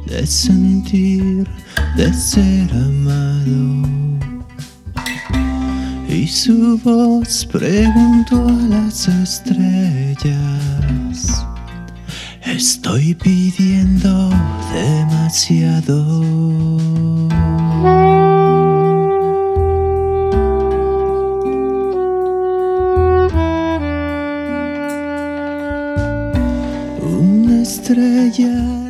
de sentir, de ser amado. Y su voz preguntó a las estrellas: estoy pidiendo demasiado. Una estrella